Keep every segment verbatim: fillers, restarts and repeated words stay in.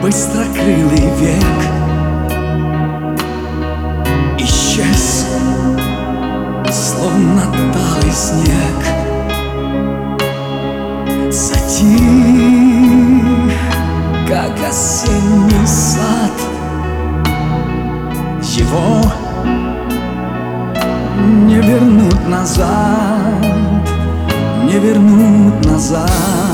быстрокрылый век исчез, словно талый снег. Затих, как осенний сад. Его не вернуть назад, не вернуть назад.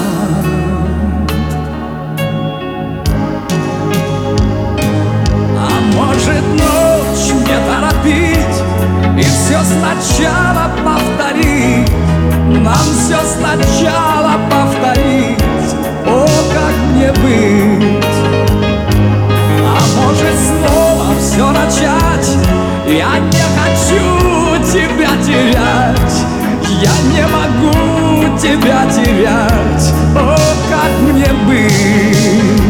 А может, ночь не торопить и все сначала повторить, нам все сначала повторить. О, как мне быть? А может, снова все начать? Я не хочу тебя терять, я не могу тебя терять. О, как мне быть?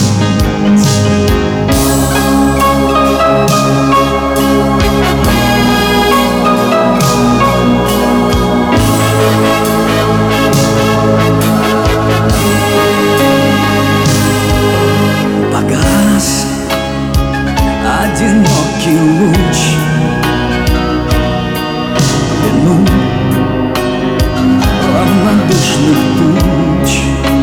Погас одинокий луч, вину равнодушных туч.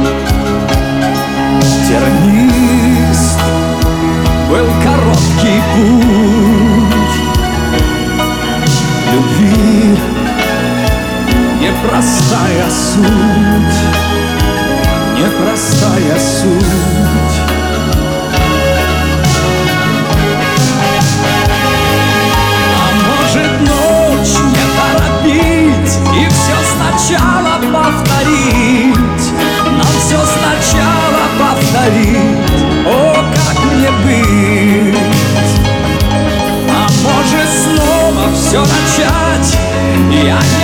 Тернист был короткий путь любви, непростая суть, непростая суть. И все сначала повторить, нам все сначала повторить. О, как мне быть? А может, снова все начать? Я не